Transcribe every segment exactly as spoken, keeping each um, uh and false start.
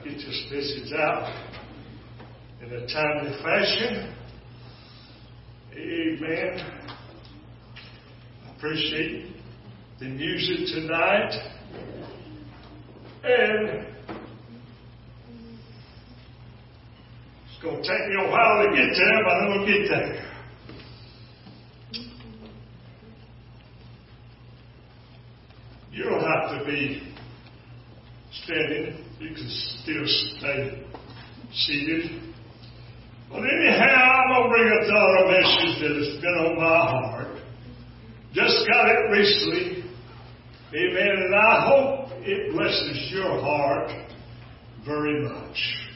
get this message out in a timely fashion. Amen. I appreciate the music tonight. And it's going to take me a while to get there, but I'm going to get there. You don't have to be standing. You can still stay seated. But anyhow, I'm going to bring up the other message that has been on my heart. Just got it recently. Amen. And I hope it blesses your heart very much.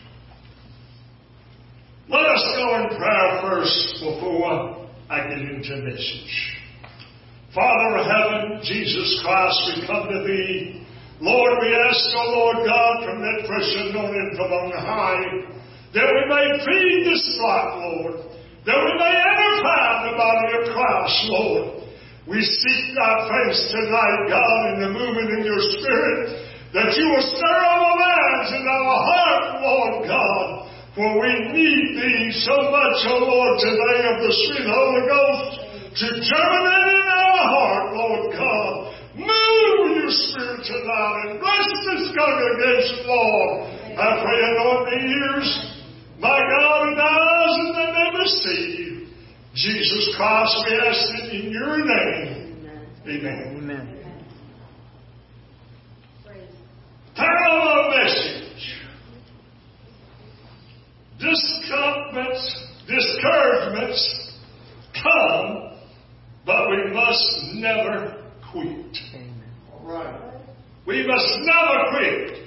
Let us go in prayer first before I get into the message. Father of heaven, Jesus Christ, we come to Thee. Lord, we ask, O Lord God, from that fresh anointing from on high, that we may feed this flock, Lord, that we may edify the body of Christ, Lord. We seek Thy face tonight, God, in the movement of Your Spirit, that You will stir our lives and our heart, Lord God, for we need Thee so much, O Lord, today of the sweet Holy Ghost to germinate in our heart, Lord God. Move Your Spirit tonight and bless this congregation, Lord. I pray anoint the ears, my God, and eyes, and they may receive. Jesus Christ, we ask it in Your name. Amen. Amen. Title of the message: Discouragements, discouragements come, but we must never quit. Amen. All right. We must never quit.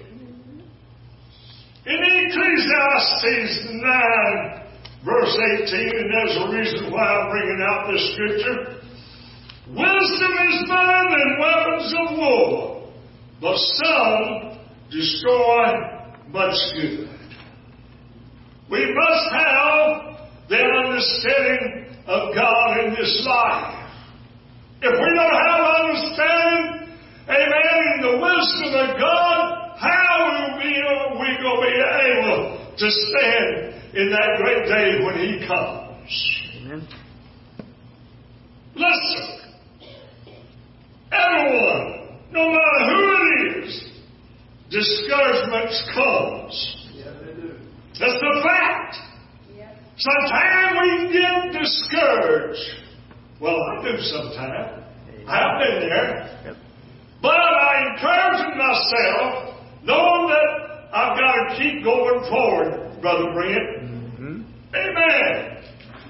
In Ecclesiastes nine, verse eighteen, and there's a reason why I'm bringing out this scripture. Wisdom is better than weapons of war, but some destroy much good. We must have the understanding of God in this life. If we don't have understanding, amen, in the wisdom of God, how will we, we going to be able to stand in that great day when He comes? Amen. Listen, everyone, no matter who it is, discouragements comes. Yeah, they do. That's the fact. Yeah. Sometimes we get discouraged. Well, I do sometimes. I've been there. Yep. But I encourage myself, knowing that I've got to keep going forward, Brother Brent. Mm-hmm. Amen.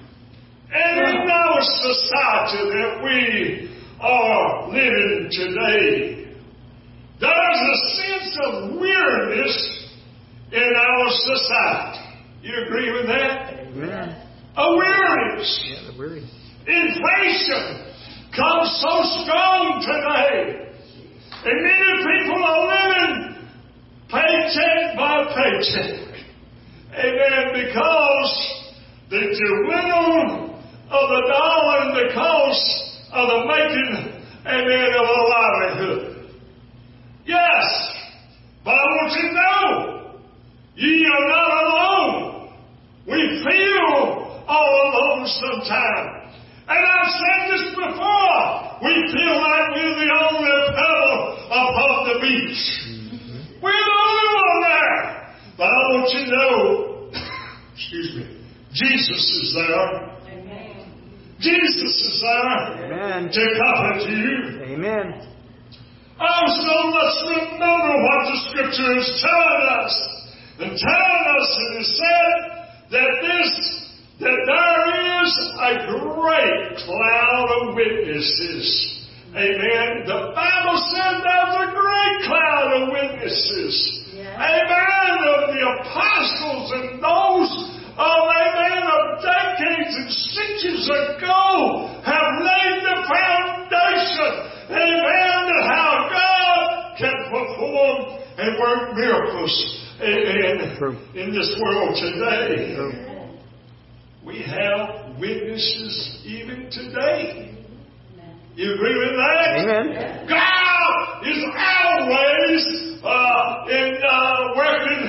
And in our society that we are living today, there's a sense of weariness in our society. You agree with that? Amen. A weariness. Yeah, the weariness. Inflation comes so strong today. And many people are living paycheck by paycheck. Amen. Because the dwindle of the dollar and the cost of the making, amen, of a livelihood. Yes. But I want you to know, ye are not alone. We feel all alone sometimes. And I've said this before. We feel like we're the only pebble upon the beach. Mm-hmm. We're the only one there. But I want you to know, excuse me, Jesus is there. Amen. Jesus is there. Amen. To comfort you. Amen. Also, let's remember what the Scripture is telling us. And telling us, and it said that this that there is a great cloud of witnesses. Amen. The Bible says there's a great cloud of witnesses. Yeah. Amen. Of the apostles and those, oh, amen, of decades and centuries ago have laid the foundation. Amen. How God can perform and work miracles. Amen. True. In this world today. True. We have witnesses even today. You agree with that? Amen. God is always uh, in uh, working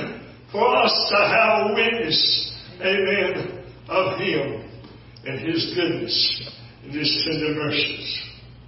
for us to have a witness, amen, of Him and His goodness and His tender mercies.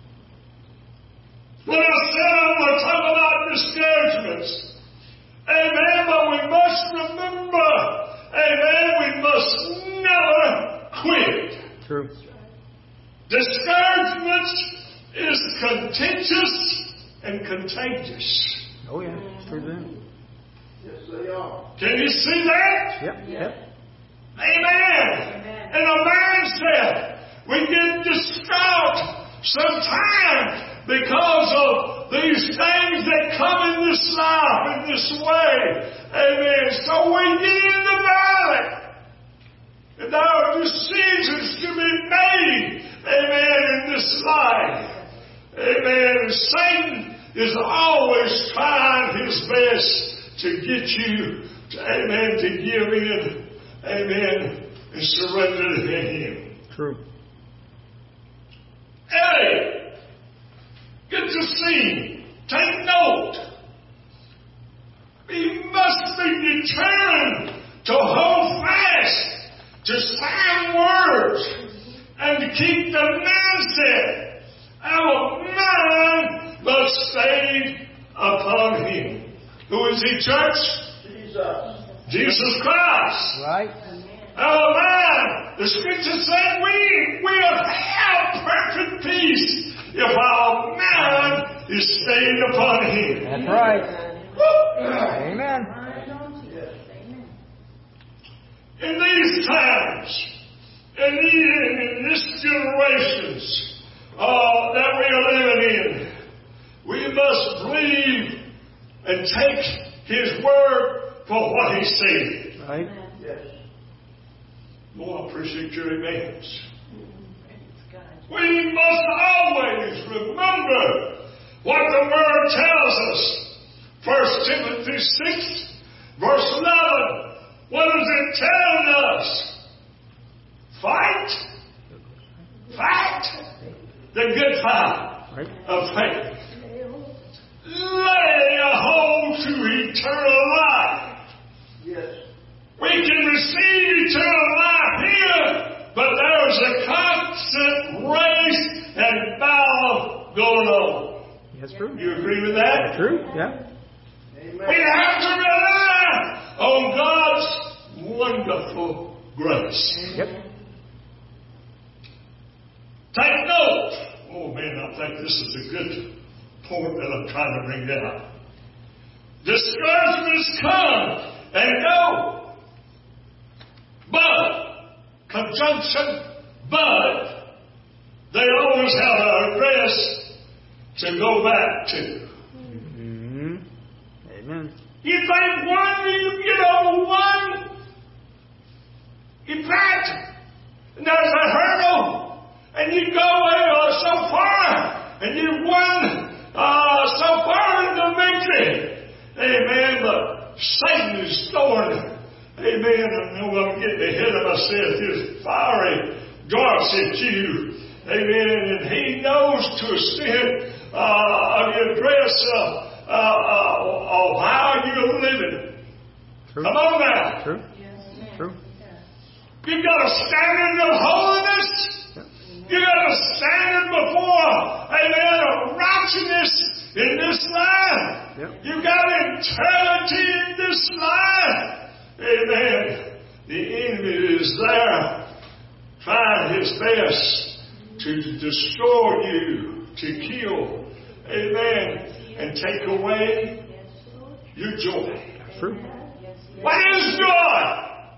When I said I'm going to talk about discouragements, amen, but we must remember, amen, we must never quit. True. Discouragement is contentious and contagious. Oh, yeah. True then. Yes, they are. Can you see that? Yep. Yep. Amen. Amen. And a mindset. We get distraught sometimes because of these things that come in this life, in this way. Amen. So we get in the valley. And there are decisions to be made. Amen. In this life. Amen. And Satan is always trying his best to get you, to, amen, to give in, amen, and surrender to Him. True. Hey, get to see, take note. We must be determined to hold fast to sound words and to keep the mindset. Our mind must stay upon Him. Who is He, church? Jesus. Jesus Christ. Right. Our mind, the Scripture said we will have perfect peace if our mind is stayed upon Him. That's right. Amen. In these times, in, in this generations, Uh, that we are living in, we must believe and take His word for what He said. Right. Yes. Well, I appreciate your amens. We must always remember what the word tells us. First Timothy six, verse eleven. What is it telling us? Fight. Fight. The good fight right. of faith. Lay a hold to eternal life. Yes. We can receive eternal life here, but there's a constant race and battle going on. That's true. You agree with that? True, yeah. Amen. We have to rely on God's wonderful grace. Yep. Take note. Oh man, I think this is a good point that I'm trying to bring down. Discouragements come and go. But, conjunction, but, they always have an address to go back to. Mm-hmm. Amen. You think one, you get over one, you pass, and there's a hurdle. And you go uh, so far, and you won uh, so far into victory. Amen. But Satan is throwing, amen, I know I'm getting ahead of myself, his fiery darts at you. Amen. And he knows to extent uh, of your dress uh, uh, uh, of how you're living. True. Come on now. True. True. You've got a standard of holiness. You got a standard before, amen, of righteousness in this life. Yep. You got eternity in this life. Amen. The enemy is there trying his best to destroy you, to kill, amen, and take away your joy. True. What is joy?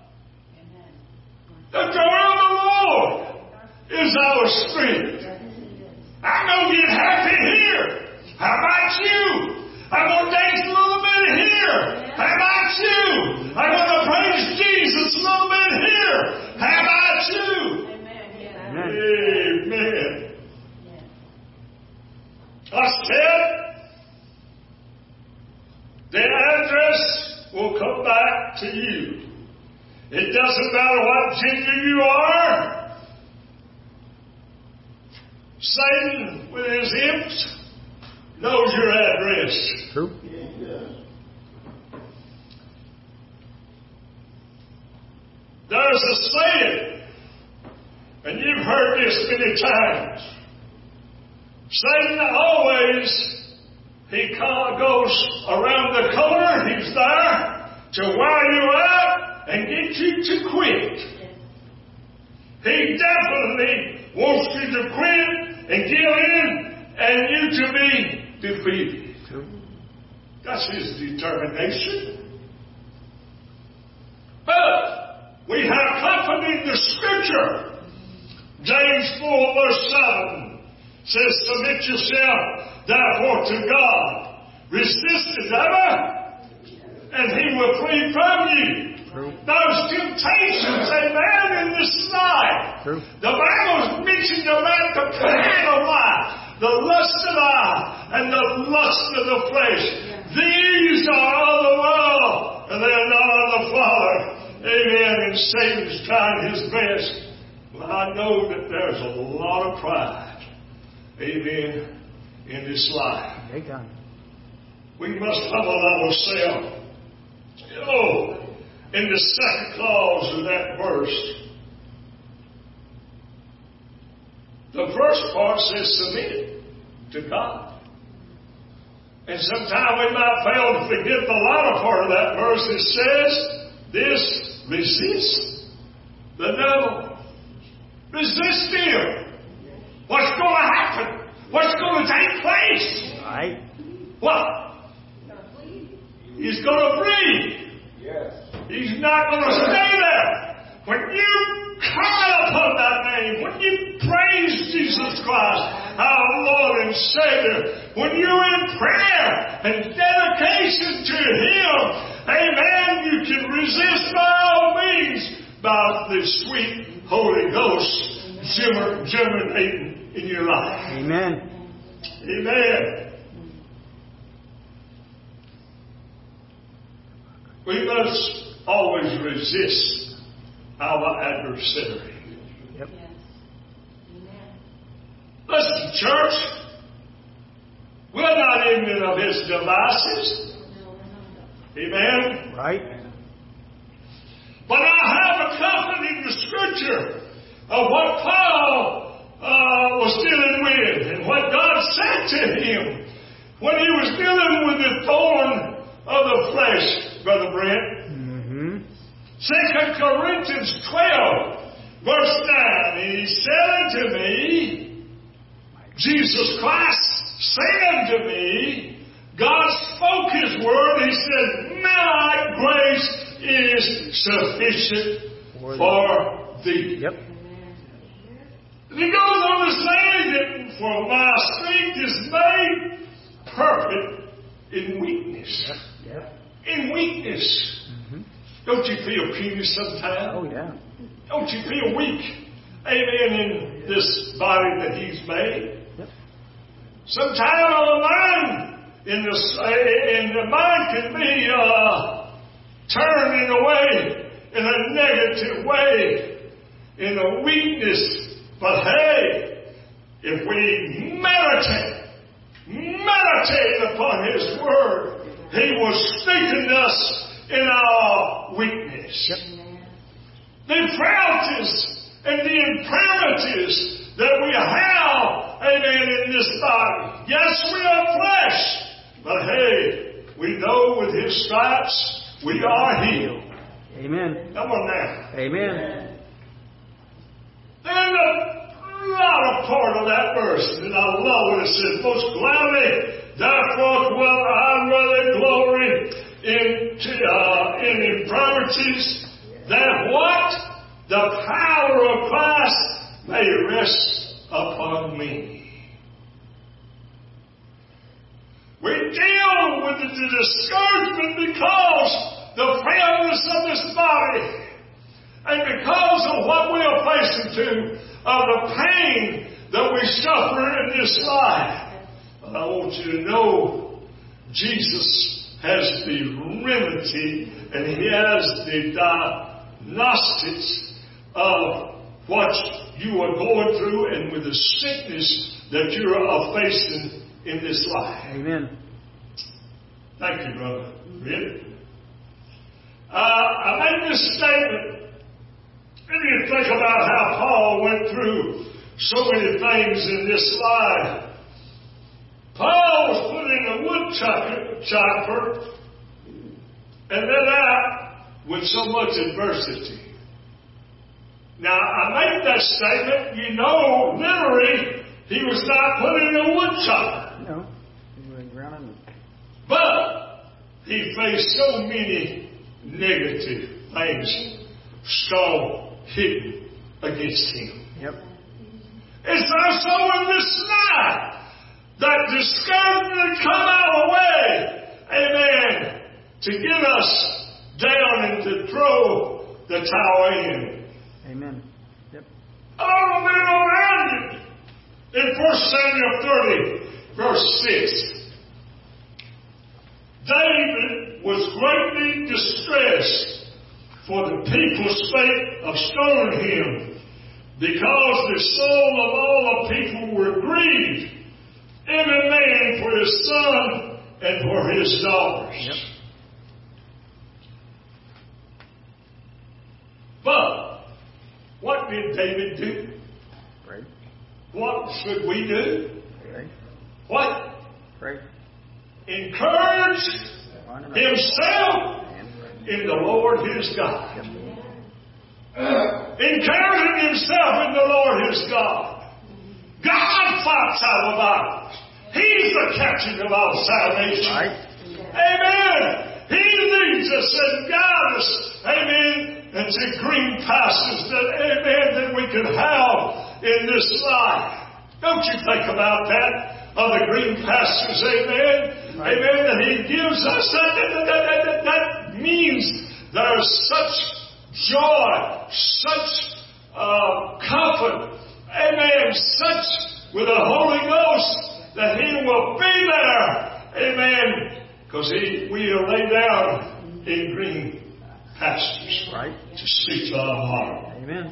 The joy of the Lord is our strength. I'm going to get happy here. How about you? I'm going to dance a little bit here. How about you? I'm going to praise Jesus a little bit here. How about you? Amen. Amen. I said, the address will come back to you. It doesn't matter what gender you are. Satan, with his imps, knows your address. True. There's a saying, and you've heard this many times. Satan always, he goes around the corner, he's there to wear you out and get you to quit. He definitely wants you to quit and give in and you to be defeated. That's his determination. But we have comfort in the Scripture. James four verse seven says, submit yourself therefore to God. Resist the devil, and he will flee from you. True. Those temptations, amen, in this life. True. The Bible mentioned about the pride of life, the lust of the eye, and the lust of the flesh. Yeah. These are of the world, and they're not of the Father. Amen. And Satan's trying his best. Well, I know that there's a lot of pride, amen, in this life. We must humble ourselves. Oh, in the second clause of that verse, the first part says submit to God. And sometimes we might fail to forget the latter part of that verse. It says, this, resist the devil. Resist him. What's going to happen? What's going to take place? Right. What? He's going to flee. Yes. He's not going to stay there. When you call upon that name, when you praise Jesus Christ, our Lord and Savior, when you're in prayer and dedication to Him, amen, you can resist by all means by the sweet Holy Ghost germinating in your life. Amen. Amen. We must always resist our adversary. Yep. Listen, church, we're not ignorant of his devices. Amen. Right. But I have a comfort in the Scripture of what Paul uh, was dealing with and what God said to him when he was dealing with the thorn of the flesh, Brother Brent. Mm-hmm. Second Corinthians twelve, verse nine. And he said unto me, Jesus Christ said unto me, God spoke His word. He said, my grace is sufficient for thee. Yep. And he goes on to say that for my strength is made perfect in weakness. Yep. Yep. In weakness. Mm-hmm. Don't you feel puny sometimes? Oh, yeah. Don't you feel weak? Amen. In this body that He's made. Yep. Sometimes a mind in the, in the mind can be uh, turned in a way, in a negative way, in a weakness. But hey, if we meditate, meditate upon His Word, He will strengthen us in our weakness. Yep. The frailties and the infirmities that we have, amen, in this body. Yes, we are flesh, but hey, we know with His stripes we are healed. Amen. Come on now. Amen. And the latter part of that verse, and I love what it says, most gladly, therefore will I rather glory in, uh, in infirmities, that what? The power of Christ may rest upon me. We deal with the discouragement because the frailness of this body, and because of what we are facing to, of the pain that we suffer in this life. But I want you to know, Jesus has the remedy, and He has the diagnostics of what you are going through and with the sickness that you are facing in this life. Amen. Thank you, brother. Really? Uh, I made this statement And you think about how Paul went through so many things in this life. Paul was put in a wood chopper and let out with so much adversity. Now, I make that statement, you know, literally, he was not put in a wood chopper. No. He was grounded. But he faced so many negative things strong hidden against him. Yep. It's also in this night that discouragement come our way, amen, to get us down and to throw the towel in. Amen. Yep. Oh, man, around it. In First Samuel thirty, verse six, David was greatly distressed, for the people spake of stoning him, because the soul of all the people were grieved, every man for his son and for his daughters. Yep. But what did David do? Right. What should we do? Right. What? Right. Encourage himself in the Lord his God. Yep. Encouraging himself in the Lord his God. God fights our battles. He's the captain of our salvation. Right. Amen. He leads us and guides us. Amen. Into green pastures that, amen, that we can have in this life. Don't you think about that? Of the green pastures, amen. Right. Amen. That he gives us. That, that, that, that, that means there's such joy, such uh, comfort, amen, such with the Holy Ghost that he will be there, amen, because he will lay down in green pastures, right, to suit our heart. Amen.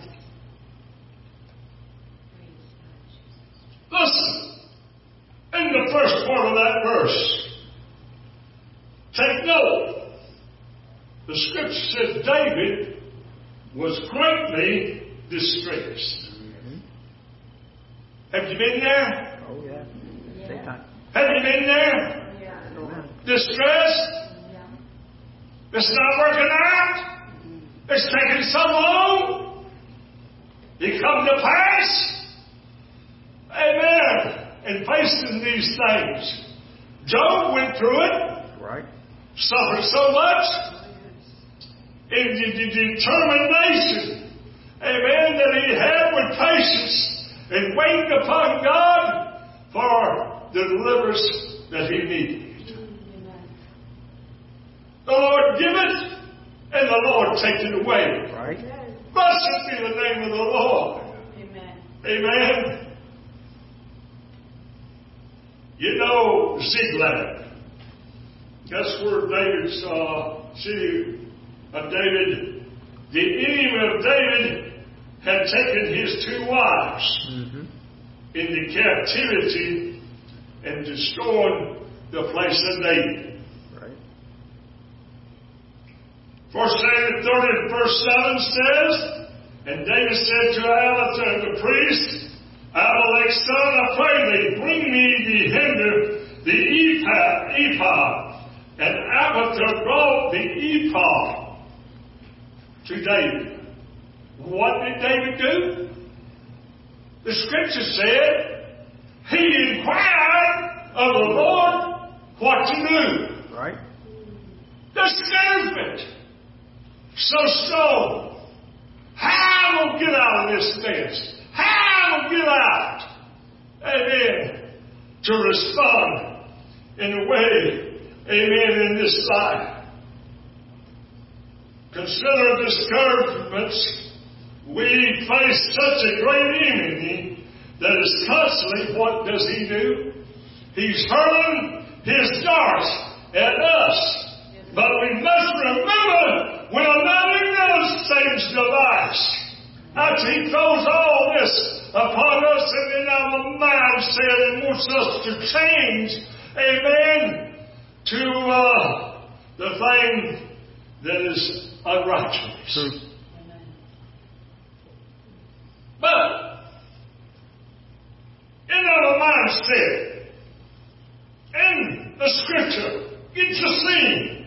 Listen, in the first part of that verse, take note. The scripture said David was greatly distressed. Mm-hmm. Have you been there? Oh, yeah. Take time. Have you been there? Yeah. Amen. Distressed? Yeah. It's not working out? It's taking so long? You come to pass? Amen. And facing these things. Job went through it. Right. Suffered so much. In the, the determination, amen, that he had with patience and waiting upon God for the deliverance that he needed. Amen. The Lord give it, and the Lord take it away. Right. Blessed be the name of the Lord. Amen. Amen. You know Ziklag. That's where David's uh, city of David, the enemy of David had taken his two wives mm-hmm. into captivity and destroyed the place of David. Right. First Samuel thirty, verse seven says, and David said to Abiathar the priest, Abimelech's son, I pray thee, bring me the hinder, the ephod, ephod. And Abiathar brought the ephod to David. What did David do? The scripture said he inquired of the Lord what to do. Right. Discouragement. So strong. How will get out of this mess? How will get out? Amen. To respond in a way, amen, in this life. Consider discouragements. We face such a great enemy that is constantly, what does he do? He's hurling his darts at us. But we must remember, when another does Satan's device, after he throws all this upon us and in our mindset and wants us to change, amen, to uh, the thing that is unrighteous. True. But in our mindset, in the Scripture, get to see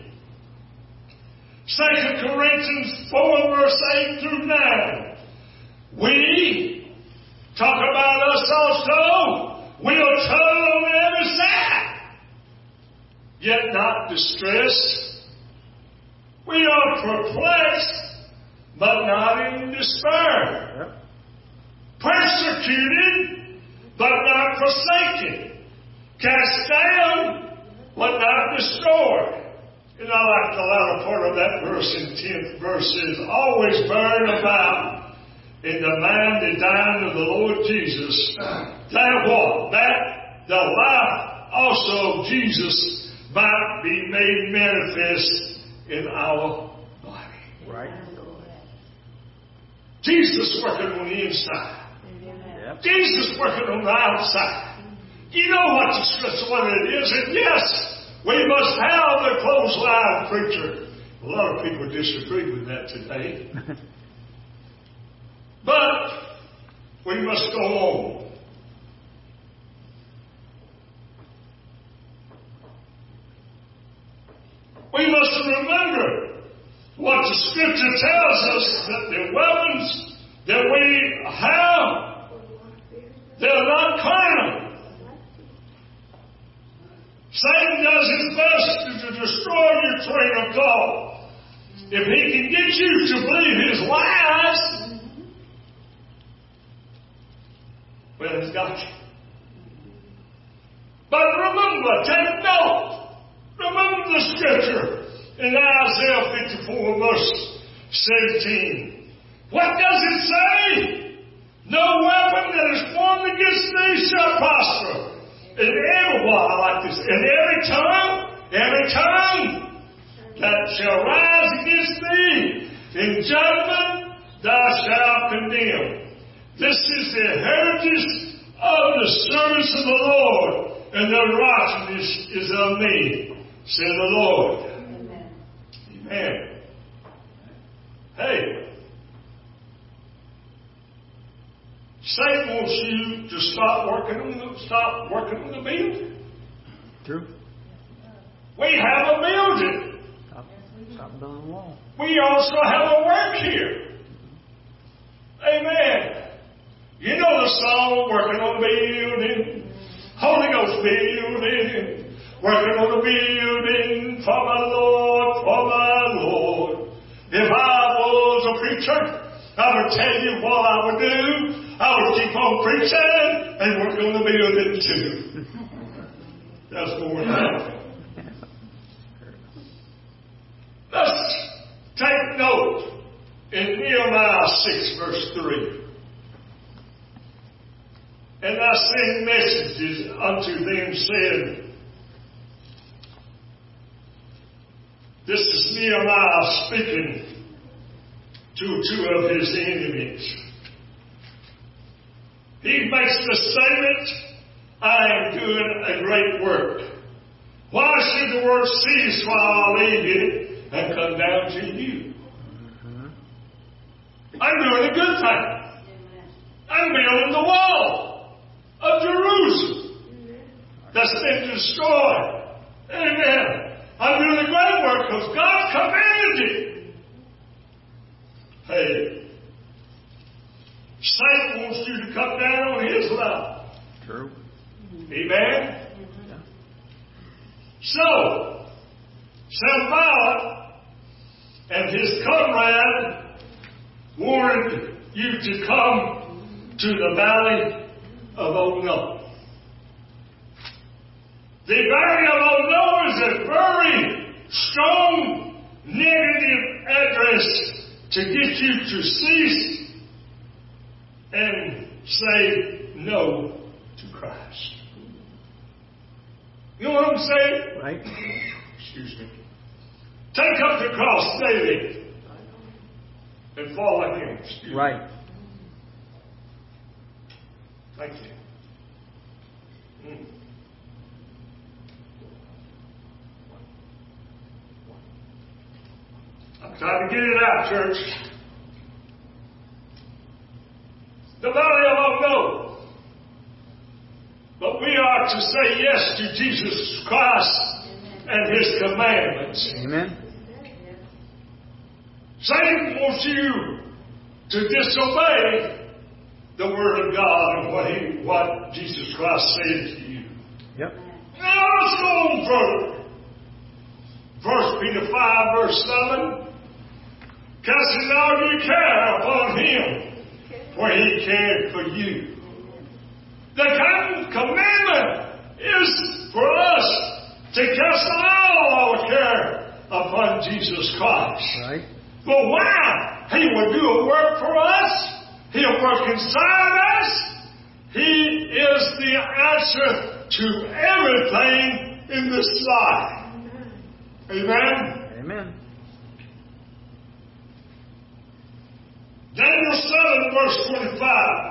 Second Corinthians four, verse eight through nine. We talk about us also. We are troubled on every side, yet not distressed. We are perplexed, but not in despair. Yep. Persecuted, but not forsaken. Cast down, but not destroyed. And I like the latter part of that verse in tenth verse is always burn about in the mind and dying of the Lord Jesus. That what? That the life also of Jesus might be made manifest in our body. Right. Jesus working on the inside. Yep. Jesus working on the outside. You know what the scripture, what it is, and yes, we must have the clothesline preacher. A lot of people disagree with that today. But we must go on. We must remember what the Scripture tells us, that the weapons that we have, they're not carnal. Satan does his best to destroy your train of thought. If he can get you to believe his lies, well, he's got you. But remember, take note. Remember the Scripture in Isaiah fifty-four, verse seventeen. What does it say? No weapon that is formed against thee shall prosper. And every one, I like this, and every tongue, every tongue that shall rise against thee in judgment thou shalt condemn. This is the heritage of the servants of the Lord, and their righteousness is of me, said the Lord. Amen. Amen. Hey. Satan wants you to stop working on the, stop working on the building. True. We have a building. Stop, stop building a wall. We also have a work here. Amen. You know the song, working on the building, Holy Ghost building, working on the building for my Lord, for my Lord. If I was a preacher, I would tell you what I would do. I would keep on preaching and work on the building too. That's more than that. Let's take note in Nehemiah six, verse three. And I send messages unto them, saying, this is Nehemiah speaking to two of his enemies. He makes the statement, I am doing a great work. Why should the work cease while I leave it and come down to you? Mm-hmm. I'm doing a good thing. I'm building the wall of Jerusalem that's been destroyed. Amen. I'm doing a great work because God commanded it. Hey. Satan wants you to come down on his level. True. Amen? Yeah. So, Sanballat and his comrade warned you to come to the valley of Ono. The valley of Ono is a very strong negative address to get you to cease and say no to Christ. You know what I'm saying? Right. Excuse me. Take up the cross daily and follow him. Excuse right. Me. Thank you. Mm. I'm trying to get it out, church. The But we are to say yes to Jesus Christ and His commandments. Amen. Satan wants you to disobey the Word of God and what He, what Jesus Christ said to you. Yep. Now let's go on further. First Peter five, verse seven. Casting all your care upon Him, for He cared for you. The commandment is for us to cast all our care upon Jesus Christ. Right. But why? He will do a work for us. He'll work inside us. He is the answer to everything in this life. Amen? Amen. Daniel seven, verse twenty-five.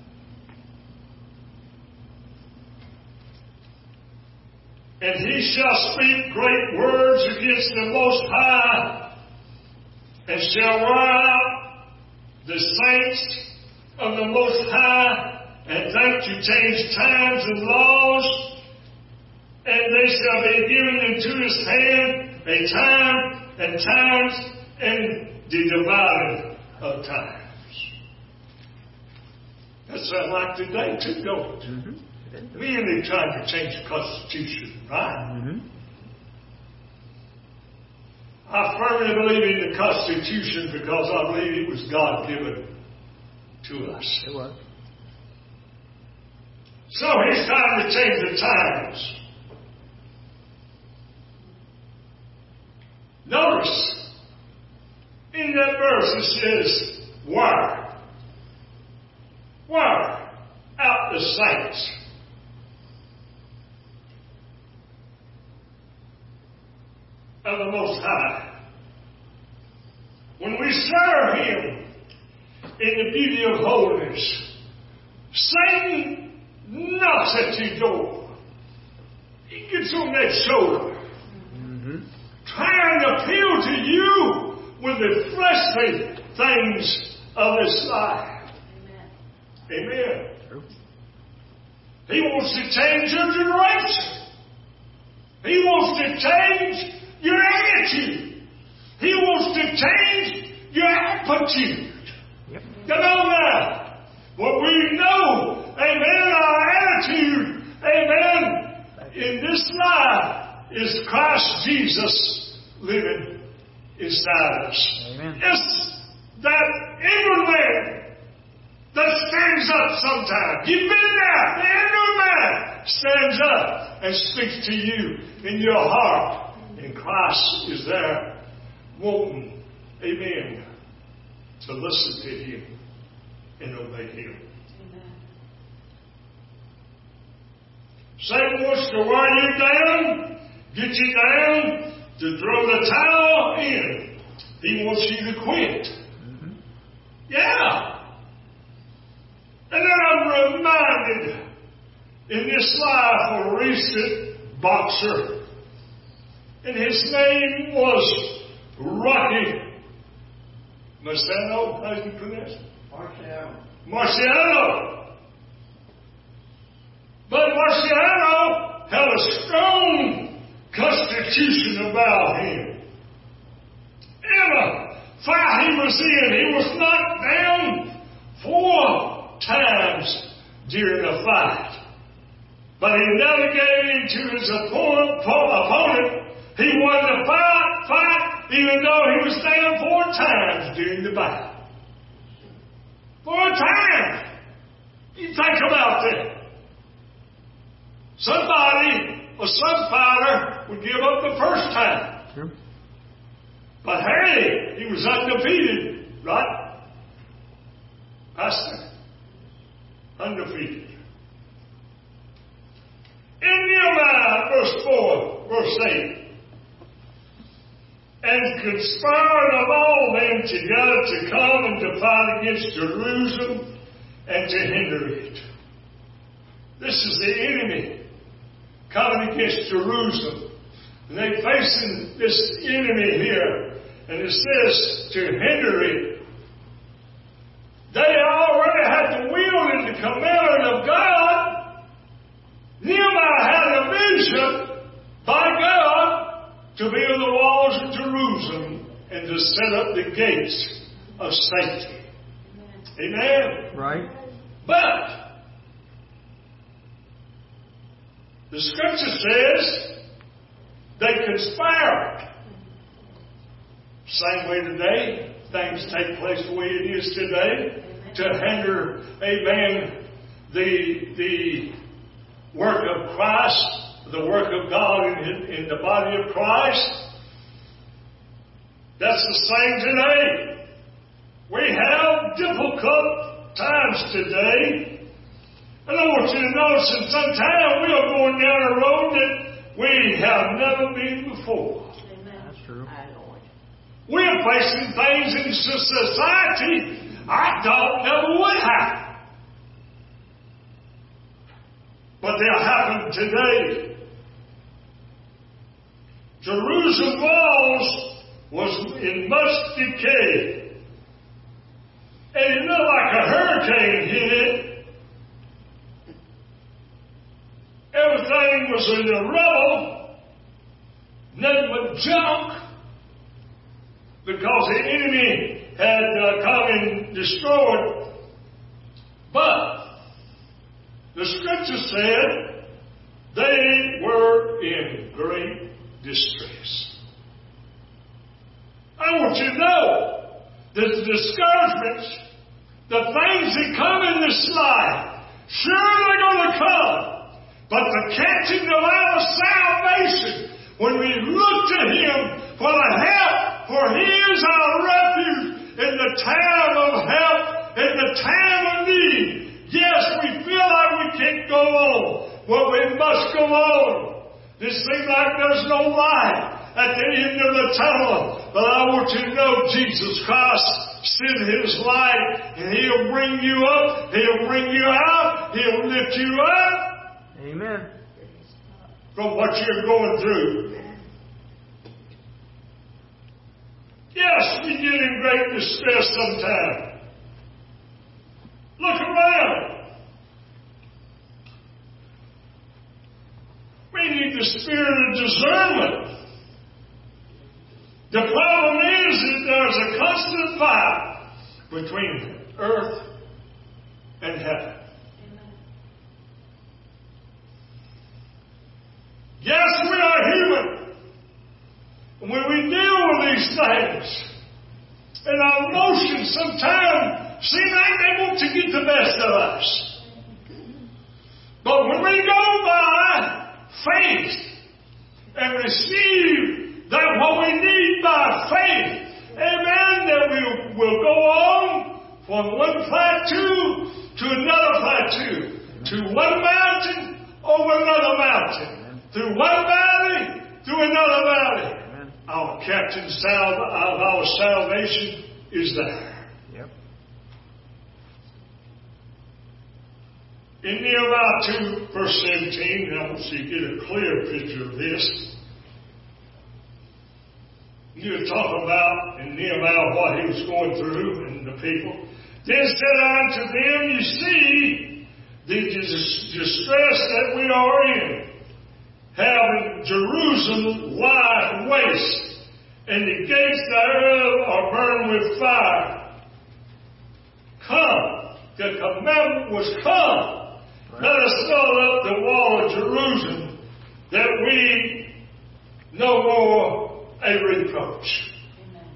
And he shall speak great words against the Most High, and shall wear out the saints of the Most High, and think to change times and laws, and they shall be given into his hand a time and times and the dividing of times. That sounds like today too, don't it? Mm-hmm. We ain't trying to change the Constitution, right? Mm-hmm. I firmly believe in the Constitution because I believe it was God given to us. It was. So it's time to change the times. Notice in that verse it says, "Wire, wire out the saints." Of the Most High. When we serve Him in the beauty of holiness, Satan knocks at your door. He gets on that shoulder, mm-hmm. trying to appeal to you with the fleshly things of this life. Amen. Amen. True. He wants to change your generation. He wants to change your attitude. He wants to change your aptitude. Yep. Come on now. What we know, amen, our attitude, amen, in this life is Christ Jesus living inside us. Amen. It's that inward man that stands up sometimes. You've been there. The inward man stands up and speaks to you in your heart. And Christ is there wanting, amen, to listen to Him and obey Him. Amen. Satan wants to wear you down, get you down, to throw the towel in. He wants you to quit. Mm-hmm. Yeah. And then I'm reminded in this life of a recent boxer. And his name was Rocky Marciano. How do you pronounce it? Marciano. Marciano. But Marciano had a strong constitution about him. In a fight he was in, he was knocked down four times during the fight. But he never gave in to his opponent. He won the fight, fight, even though he was down four times during the battle. Four times. You think about that. Somebody or some fighter would give up the first time. Sure. But hey, he was undefeated, right? Pastor? Undefeated. In Nehemiah, verse four, verse eight. And conspiring of all men together to come and to fight against Jerusalem and to hinder it. This is the enemy coming against Jerusalem. And they're facing this enemy here. And it says to hinder it. They already had the will and the commandment of God. to build the walls of Jerusalem and to set up the gates of safety. Amen? Right. But the Scripture says they conspired. Same way today, things take place the way it is today to hinder, amen, the, the work of Christ, the work of God in, in the body of Christ. That's the same today. We have difficult times today. And I want you to notice that sometimes we are going down a road that we have never been before. That's true. We are facing things in society I thought never would happen. But they'll happen today. Jerusalem walls was in much decay. And it looked like a hurricane hit it. Everything was in a rubble. Nothing but junk. Because the enemy had uh, come and destroyed. But the Scripture said they were in great distress. I want you to know that the discouragements, the things that come in this life, sure they're going to come. But the captain of our salvation, when we look to Him for the help, for He is our refuge in the time of help, in the time of need. Yes, we feel like we can't go on, but we must go on. It seems like there's no light at the end of the tunnel. But I want you to know Jesus Christ sent His light, and He'll bring you up, He'll bring you out, He'll lift you up. Amen. From what you're going through. Yes, we get in great distress sometimes. Look around. We need the spirit of discernment. The problem is that there's a constant fight between earth and heaven. Yes, we are human. And when we deal with these things, and our emotions sometimes seem like they want to get the best of us. But when we go by faith and receive that what we need by faith, amen, that we will go on from one plateau to another plateau, to one mountain over another mountain, through one valley to another valley. Amen. Our captain of our salvation is there. Yep. In Nehemiah two, verse seventeen, and I want you to get a clear picture of this. You talk about in Nehemiah what he was going through and the people. Then said I unto them, you see the distress that we are in, having Jerusalem wide waste, and the gates thereof are burned with fire. Come, the commandment was come. Right. Let us build up the wall of Jerusalem, that we no more a reproach. Amen.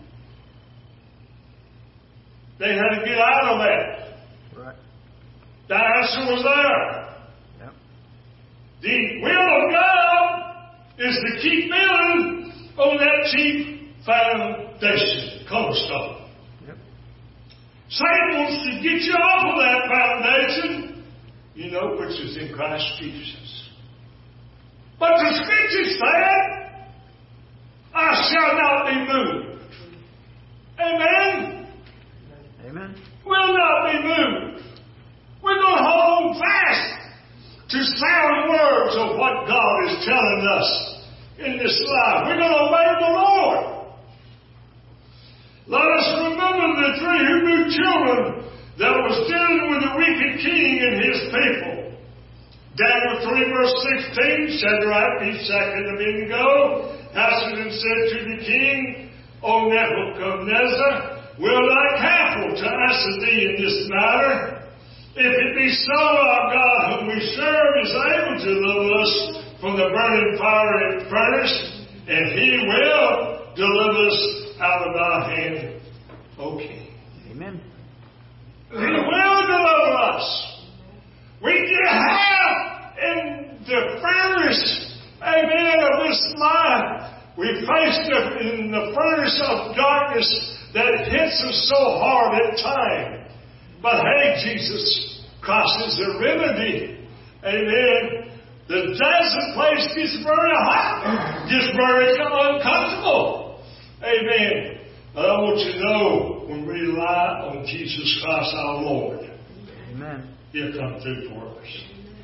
They had to get out of that. Right. The answer was there. Yep. The will of God is to keep building on that cheap foundation, cornerstone. Yep. Satan wants to get you off of that foundation, you know, which is in Christ Jesus. But the Scripture said, I shall not be moved. Amen? Amen. Will not be moved. We're going to hold fast to sound words of what God is telling us in this life. We're going to obey the Lord. Let us remember the three Hebrew children that was dealing with the wicked king and his people. Daniel three verse sixteen, Shadrach, Meshach, and Abednego, answered and said to the king, O Nebuchadnezzar, will thy careful to answer thee in this matter? If it be so, our God whom we serve is able to deliver us from the burning fiery furnace, and he will deliver us out of thy hand, O king. Amen. He will deliver us. We can have in the furnace, amen, of this life. We face it in the furnace of darkness that hits us so hard at times. But hey, Jesus Christ is the remedy. Amen. The desert place gets very hot, gets very uncomfortable. Amen. But I want you to know, when we rely on Jesus Christ our Lord, Amen, He'll come through for us.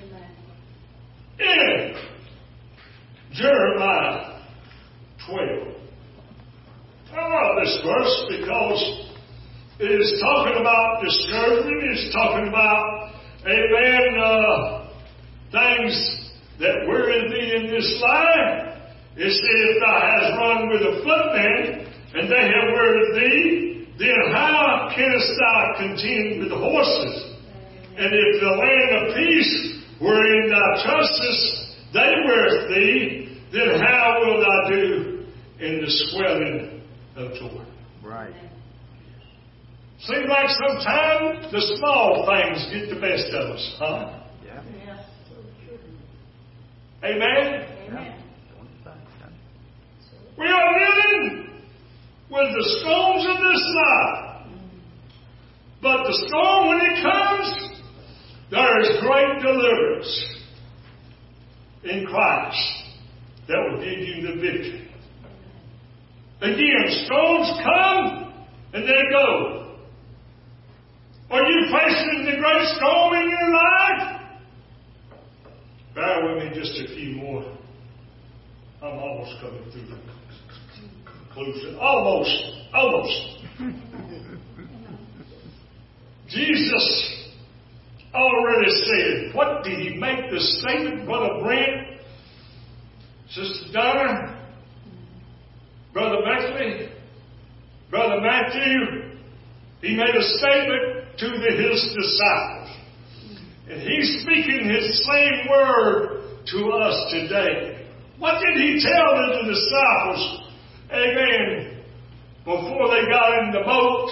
In Jeremiah twelve. I love this verse because it is talking about discouragement. It's talking about, amen, uh, things that weary thee in this life. It says, if thou hast run with a footman, and they have wearied thee, then how canst thou contend with horses? And if the land of peace wherein thou trustest, they wear thee, then how will thou do in the swelling of joy? right. Seems like sometimes the small things get the best of us, huh? Yeah. Amen? Amen. We are living with the storms of this life. But the storm, when it comes, there is great deliverance in Christ that will give you the victory. Again, storms come and they go. Are you facing the great storm in your life? Bear with me just a few more. I'm almost coming through the conclusion. Almost. Almost. Jesus already said, what did he make the statement, Brother Brent, Sister Donna, Brother Beckley, Brother Matthew? He made a statement to the, his disciples. And he's speaking his same word to us today. What did he tell the disciples, amen, before they got in the boat?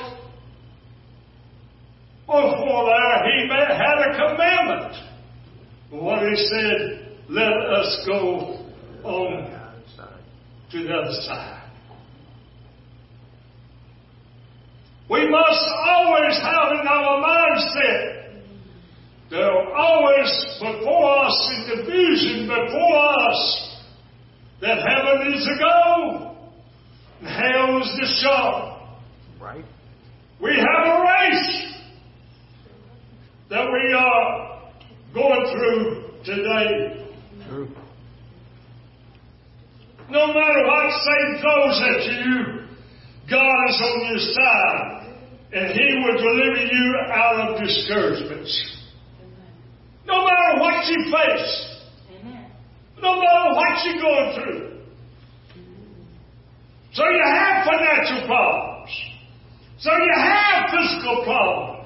Before there, he had a commandment. What he said, let us go on to the other side. We must always have in our mindset, there are always before us in the vision before us, that heaven is a goal and hell is the shore. Right. We have a race that we are going through today. True. No matter what Satan throws at you, God is on your side, and He will deliver you out of discouragements. No matter what you face, no matter what you're going through. So you have financial problems. So you have physical problems.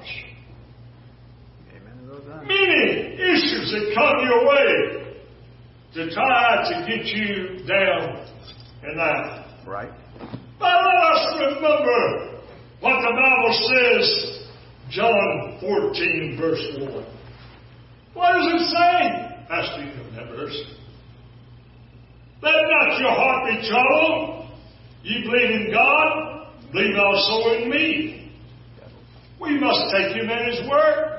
Many issues that come your way to try to get you down and out. Right. But let us remember what the Bible says, John fourteen, verse one. What does it say? Pastor, you know that verse. Let not your heart be troubled. You believe in God, believe also in me. We must take Him at His word.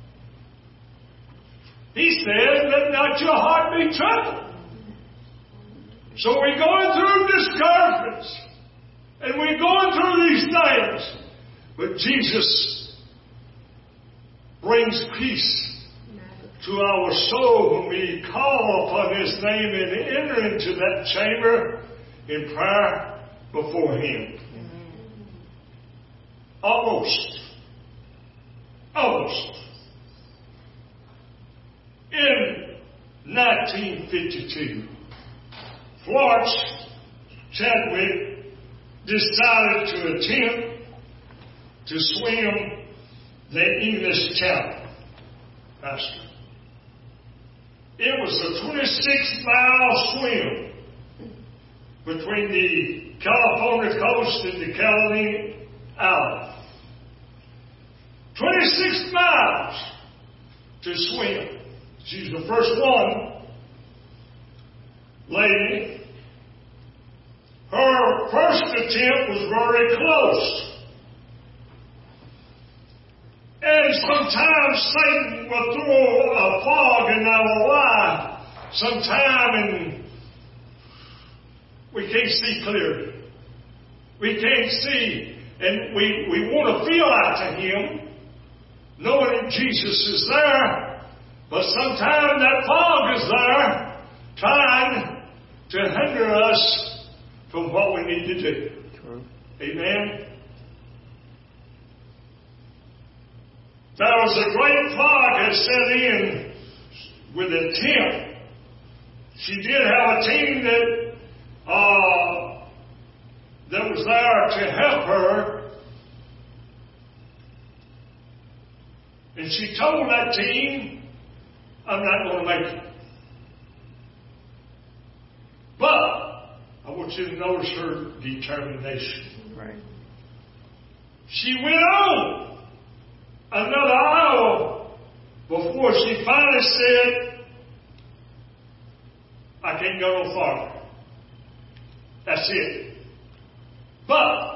He said, let not your heart be troubled. So we're going through discouragements. And we're going through these things. But Jesus brings peace to our soul when we call upon His name and enter into that chamber in prayer before Him. Almost. Almost. In nineteen fifty-two, Florence, Chadwick decided to attempt to swim the English Channel, Pastor. It was a twenty-six mile swim between the California coast and the Catalina Island. twenty-six miles to swim. She's the first one, lady. Her first attempt was very close. And sometimes Satan will throw a fog in our life sometime and we can't see clearly. We can't see, and we, we want to feel out to Him, knowing that Jesus is there, but sometimes that fog is there, trying to hinder us from what we need to do. True. Amen. There was a great fog that set in with a tent. She did have a team that uh, that was there to help her. And she told that team, I'm not going to make it. But I want you to notice her determination. Right. She went on another hour before she finally said, I can't go no farther. That's it. But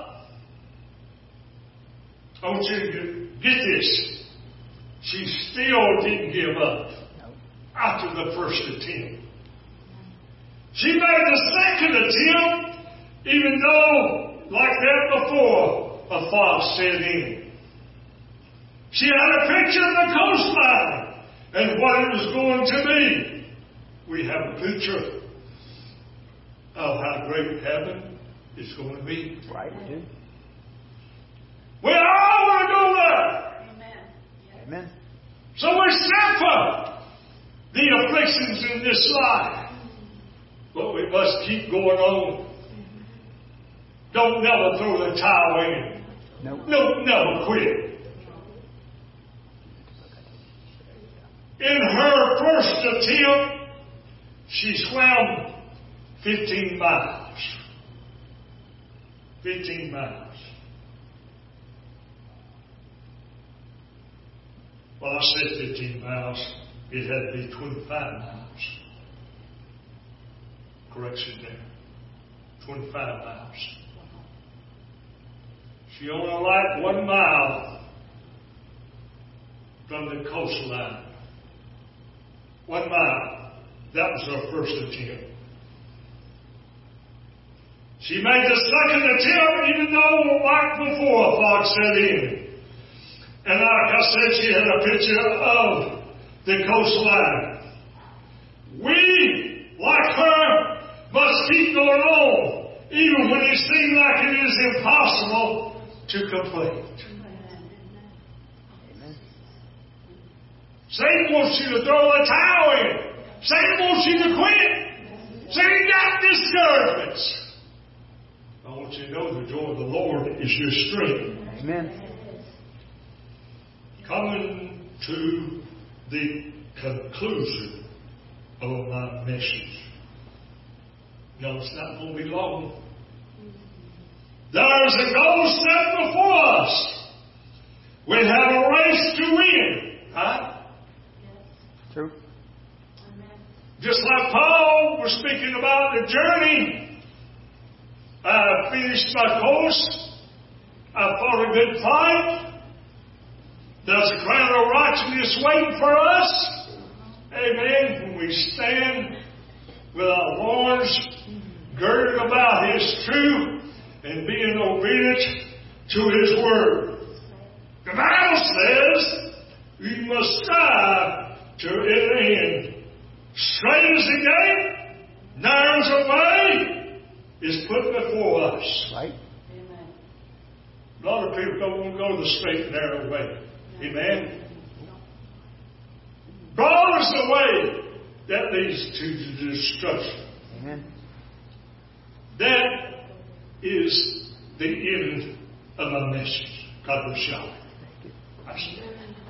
I want you to get this. She still didn't give up after the first attempt. She made the second attempt, even though, like that before, a fog set in. She had a picture of the coastline and what it was going to be. We have a picture of how great heaven is going to be. Right, we do. We all want to go there. Amen. Yes. Amen. So we suffer the afflictions in this life. But we must keep going on. Don't never throw the towel in. Nope. Don't never quit. In her first attempt, she swam fifteen miles. fifteen miles. Well, I said fifteen miles. It had to be twenty-five miles. Correction there. twenty-five miles. She only like one mile from the coastline. One mile. That was her first attempt. She made the second attempt even though right before a fog set in. And like I said, she had a picture of the coastline. We, like her, must keep going on, even when it seems like it is impossible to complete. Amen. Satan wants you to throw the towel in. Satan wants you to quit. Satan got discouragements. I want you to know the joy of the Lord is your strength. Amen. Coming to the conclusion of my message. No, it's not going to be long. There's a goal set before us. We have a race to win. Right? True. Just like Paul was speaking about the journey. I finished my course. I fought a good fight. There's a crown of righteousness waiting for us. Amen. When we stand with our loins girded about His truth and being obedient to His word. The Bible says we must strive to enter in. Straight is the gate, narrow is the way, is put before us. Right. Amen. A lot of people don't want to go the straight and narrow way. Amen. Broad is the way that leads to destruction. Amen. That is the end of my message. God bless y'all. I stand.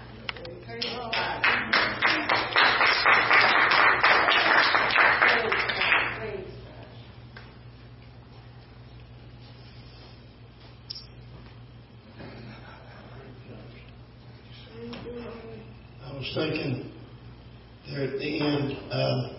I was thinking there at the end, uh,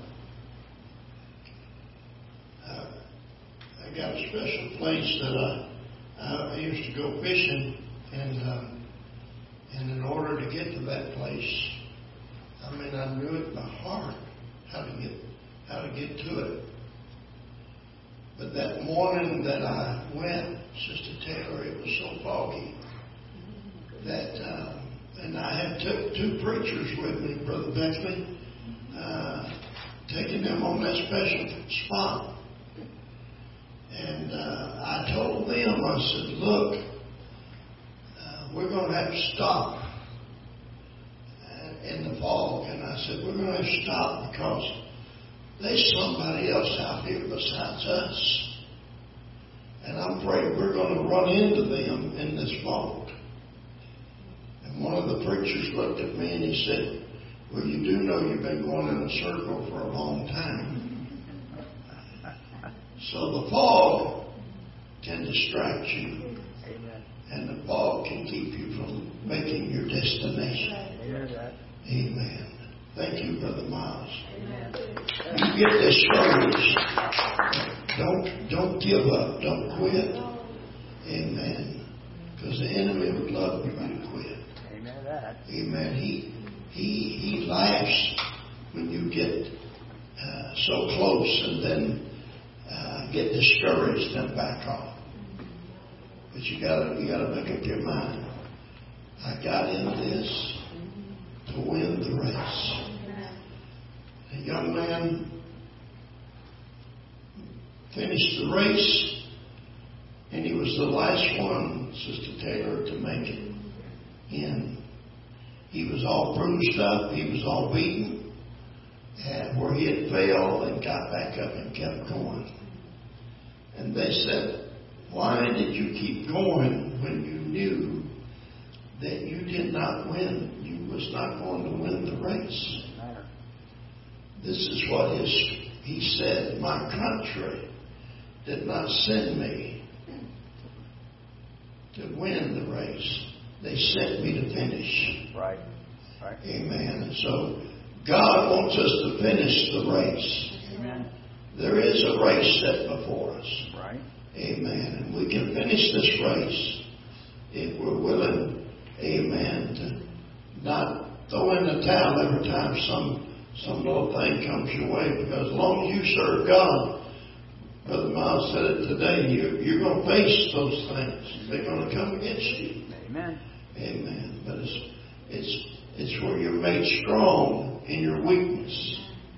uh, I got a special place that I, I used to go fishing, and uh, and in order to get to that place, I mean, I knew it by heart how to get how to get to it. But that morning that I went, Sister Taylor, it was so foggy that. Uh, And I had took two preachers with me, Brother Beckley, uh, taking them on that special spot. And uh, I told them, I said, look, uh, we're going to have to stop in the fog. And I said, we're going to have to stop because there's somebody else out here besides us. And I'm afraid we're going to run into them in this fog. One of the preachers looked at me and he said, well, you do know you've been going in a circle for a long time. So the fog can distract you. Amen. And the fog can keep you from making your destination. Amen. Amen. Thank you, Brother Miles. Amen. You get discouraged. Don't, don't give up. Don't quit. Amen. Because the enemy would love for you to quit. Amen. He he he laughs when you get uh, so close and then uh, get discouraged and back off. But you gotta you gotta make up your mind. I got in this to win the race. A young man finished the race, and he was the last one, Sister Taylor, to make it in. He was all bruised up. He was all beaten. And where he had failed and got back up and kept going. And they said, why did you keep going when you knew that you did not win? You was not going to win the race. This is what his, he said, my country did not send me to win the race. They sent me to finish. Right. Right. Amen. And so God wants us to finish the race. Amen. There is a race set before us. Right. Amen. And we can finish this race if we're willing, amen, to not throw in the towel every time some some little thing comes your way. Because as long as you serve God, Brother Miles said it today, you, you're going to face those things. They're going to come against you. Amen. Amen. But it's it's it's where you're made strong in your weakness.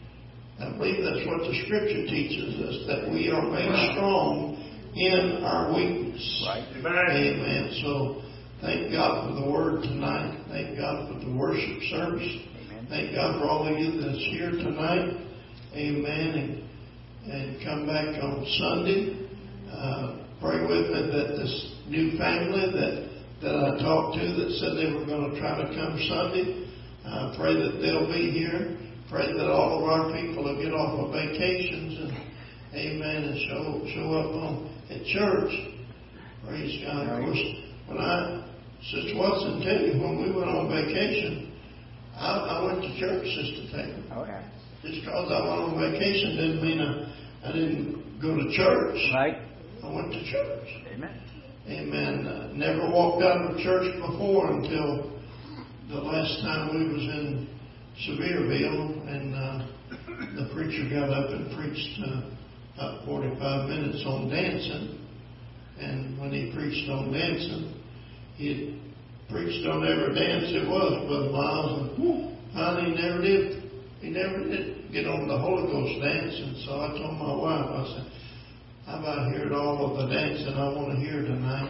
I believe that's what the Scripture teaches us, that we are made strong in our weakness. Right. Amen. Amen. So thank God for the Word tonight. Thank God for the worship service. Amen. Thank God for all of you that's here tonight. Amen. And, and come back on Sunday. Uh, pray with me that this new family that that I talked to that said they were going to try to come Sunday. I pray that they'll be here. Pray that all of our people will get off of vacations and, amen, and show show up on at church. Praise God. Of course, when I, Sister Watson, tell you, when we went on vacation, I, I went to church, Sister Taylor. Okay. Just because I went on vacation didn't mean I, I didn't go to church. Right. I went to church. Amen. Amen. Uh, never walked out of church before until the last time we was in Sevierville, and uh, the preacher got up and preached uh, about forty-five minutes on dancing. And when he preached on dancing, he preached on every dance it was, Brother Miles, and whew, finally he never did. He never did get on the Holy Ghost dance. And so I told my wife, I said, how about hearing all of the dancing I want to hear tonight?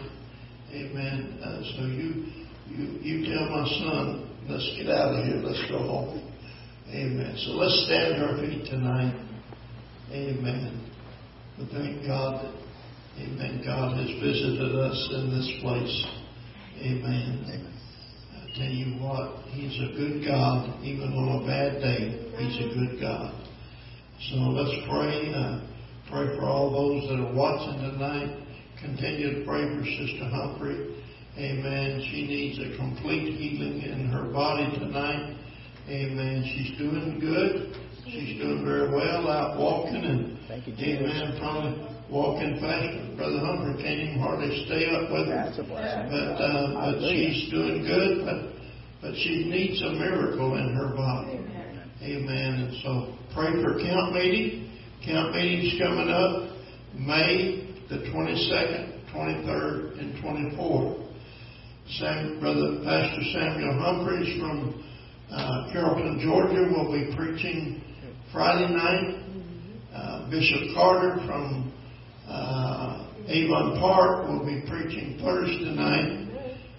Amen. Uh, so you, you, you tell my son, let's get out of here. Let's go home. Amen. So let's stand to our feet tonight. Amen. But thank God that Amen. God has visited us in this place. Amen. I tell you what, He's a good God. Even on a bad day, He's a good God. So let's pray. Uh, pray for all those that are watching tonight. Continue to pray for Sister Humphrey. Amen. She needs a complete healing in her body tonight. Amen. She's doing good. She's doing very well out walking. And Thank you, amen. Probably walking faster. Brother Humphrey can't even hardly stay up with her. That's a blessing. But, uh, but she's doing good. But, but she needs a miracle in her body. Amen. Amen. And so pray for camp meeting. Camp meeting's coming up May the twenty-second, twenty-third, and twenty-fourth. Sam, Brother Pastor Samuel Humphreys from uh, Carrollton, Georgia, will be preaching Friday night. Uh, Bishop Carter from uh, Avon Park will be preaching Thursday night.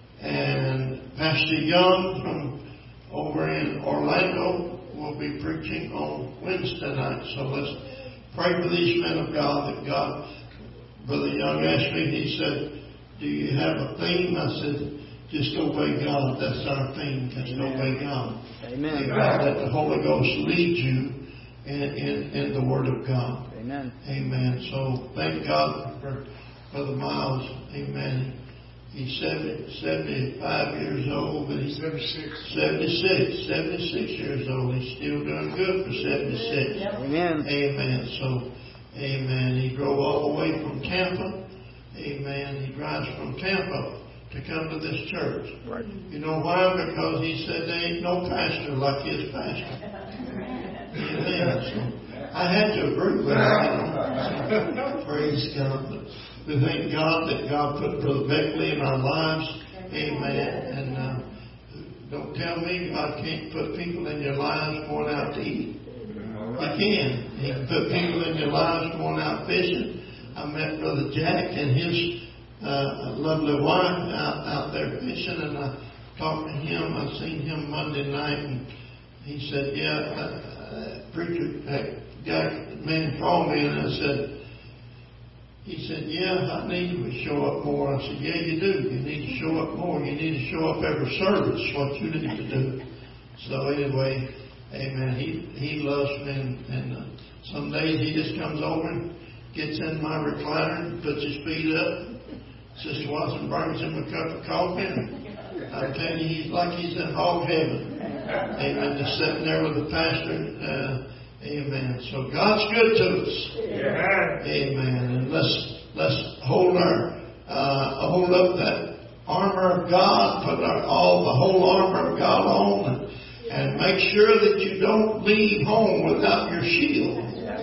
And Pastor Young from over in Orlando will be preaching on Wednesday night. So let's pray for these men of God that God, Brother Young asked me, he said, do you have a theme? I said, just obey God. That's our theme. Just Amen. Obey God. Amen. God, let the Holy Ghost lead you in, in, in the Word of God. Amen. Amen. So thank God for Brother Miles. Amen. He's seventy, seventy-five years old, but he's seventy-six. seventy-six. seventy-six years old. He's still doing good for seventy-six. Amen. Amen. So, amen. He drove all the way from Tampa. Amen. He drives from Tampa to come to this church. Right. You know why? Because he said there ain't no pastor like his pastor. Amen. So I had to agree with him. Praise God. We thank God that God put Brother Beckley in our lives. Amen. And uh, don't tell me God can't put people in your lives going out to eat. He can. He can put people in your lives going out fishing. I met Brother Jack and his uh, lovely wife out, out there fishing, and I talked to him. I seen him Monday night, and he said, yeah, uh, uh, preacher, that guy, man called me, and I said, he said, yeah, I need to show up more. I said, yeah, you do. You need to show up more. You need to show up every service, what you need to do. So anyway, amen. He he loves me, and, and uh, some days he just comes over and gets in my recliner and puts his feet up. Sister Watson brings him a cup of coffee, and I'm telling you, he's like he's in hog heaven. Amen. Just sitting there with the pastor. Uh, Amen. So God's good to us. Yeah. Amen. And let's let's hold our uh, hold up that armor of God, put our, all the whole armor of God on, and, and make sure that you don't leave home without your shield.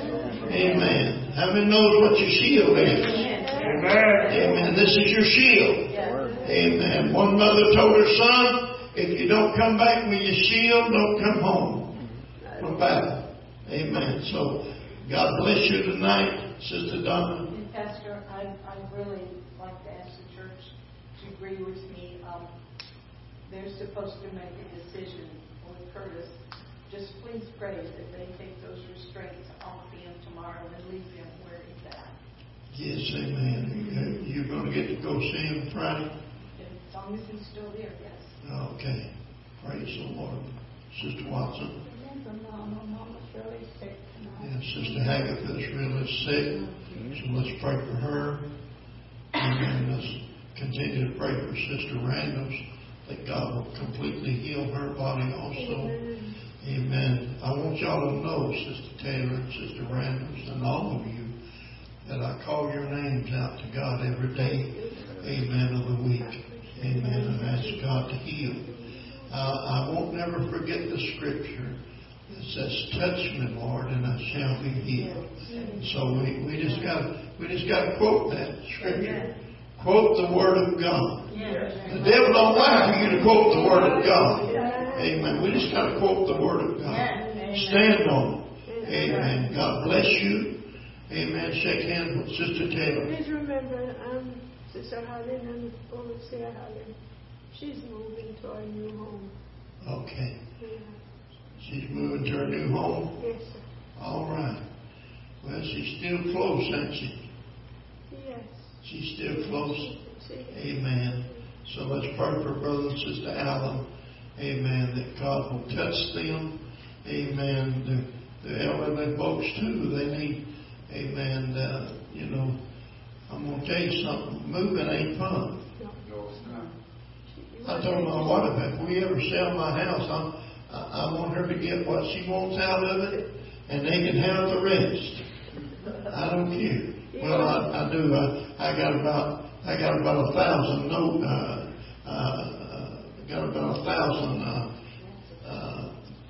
Amen. How many knows what your shield is? Amen. Amen. This is your shield. Amen. One mother told her son, if you don't come back with your shield, don't come home from battle. Amen. So, God bless you tonight, Sister Donna. And Pastor, I I really like to ask the church to agree with me. Um, they're supposed to make a decision with Curtis. Just please pray that they take those restraints off him tomorrow and leave him where he's at. Yes, amen. You're going to get to go see him Friday? As long as he's still there, yes. Okay. Praise the Lord. Sister Watson. Mama, Mama's really sick tonight. Yeah, Sister Hagatha is really sick. So let's pray for her. And let's continue to pray for Sister Randalls, that God will completely heal her body also. Amen. Amen. I want y'all to know, Sister Taylor and Sister Randalls, and all of you, that I call your names out to God every day. Amen. Of the week. Amen. And ask God to heal. Uh, I won't never forget the scripture. It says, touch me, Lord, and I shall be healed. So we, we just got we just got to quote that scripture. Quote the Word of God. The devil don't like for you to quote the Word of God. Amen. We just got to quote the Word of God. Stand on it. Amen. God bless you. Amen. Shake hands with Sister Taylor. Please remember, um, Sister Helen and Overseer Helen, she's moving to a new home. Okay. Yeah. She's moving to her new home? Yes, sir. All right. Well, she's still close, ain't she? Yes. She's still close. Amen. So let's pray for Brother and Sister Allen. Amen. That God will touch them. Amen. The, the elderly folks too, they need, amen, uh, you know, I'm going to tell you something. Moving ain't fun. I told my wife, if we ever sell my house, I'm, I, I want her to get what she wants out of it, and they can have the rest. I don't care. Well, I, I do. I, I got about I got about a thousand note. Uh, uh, got about a thousand uh, uh,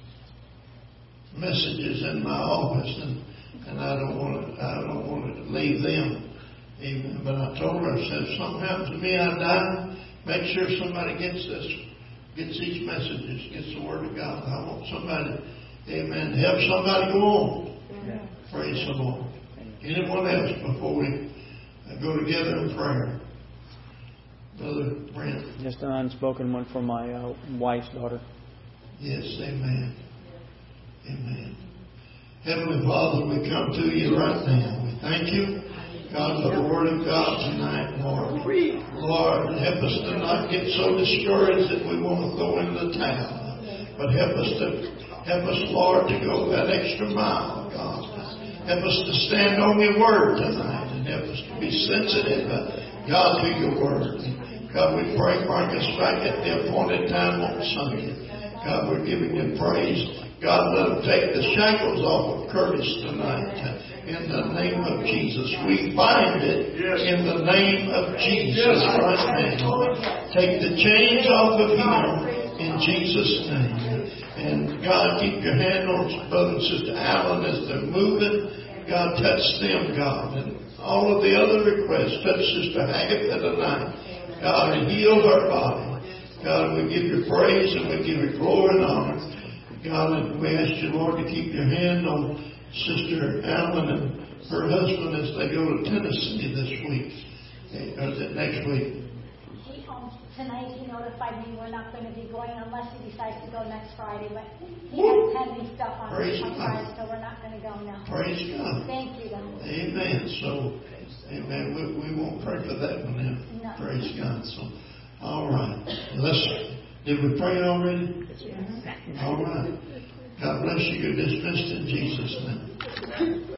messages in my office, and, and I don't want to. I don't want to leave them. Amen. But I told her, I said, if something happens to me, I die. Make sure somebody gets this, gets these messages, gets the Word of God. I want somebody, amen, to help somebody go on. Amen. Praise the Lord. Anyone else before we go together in prayer? Brother Brent. Just an unspoken one for my uh, wife's daughter. Yes, amen. Amen. Heavenly Father, we come to you right now. We thank you, God, for the Word of God tonight, Lord. Lord, help us to not get so discouraged that we want to throw in the towel. But help us to, help us, Lord, to go that extra mile, God. Help us to stand on your Word tonight and help us to be sensitive, God, to your Word. God, we pray, mark us back at the appointed time on Sunday. God, we're giving you praise. God, let them take the shackles off of Curtis tonight. In the name of Jesus. We bind it yes. in the name of Jesus yes. right now. Take the chains off of him in Jesus' name. And God, keep your hand on Brother and Sister Allen as they're moving. God, touch them, God. And all of the other requests, touch Sister Agatha tonight. God, and heal her body. God, we give you praise and we give you glory and honor. God, and we ask you, Lord, to keep your hand on Sister Allen and her husband as they go to Tennessee this week. Or is it next week? He, um, tonight he notified me we're not going to be going unless he decides to go next Friday. But he has pending stuff on, on Friday, so we're not going to go now. Praise God. Thank you, God. Amen. So, amen. We, we won't pray for that one now. No. Praise God. So, all right. Let's. Did we pray already? Yes. All right. God bless you. You're dismissed in Jesus' name.